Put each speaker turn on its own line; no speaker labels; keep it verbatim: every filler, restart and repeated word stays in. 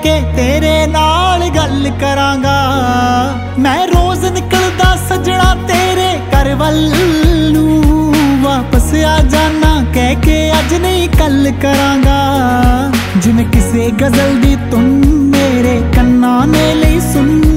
के तेरे नाल गल करांगा। मैं रोज निकलदा सजना तेरे घर वल्लू, वापस आ जाना कह के अज नहीं कल करांगा। जिवें किसे गजल दी धुन मेरे कन्नां ने लई सुन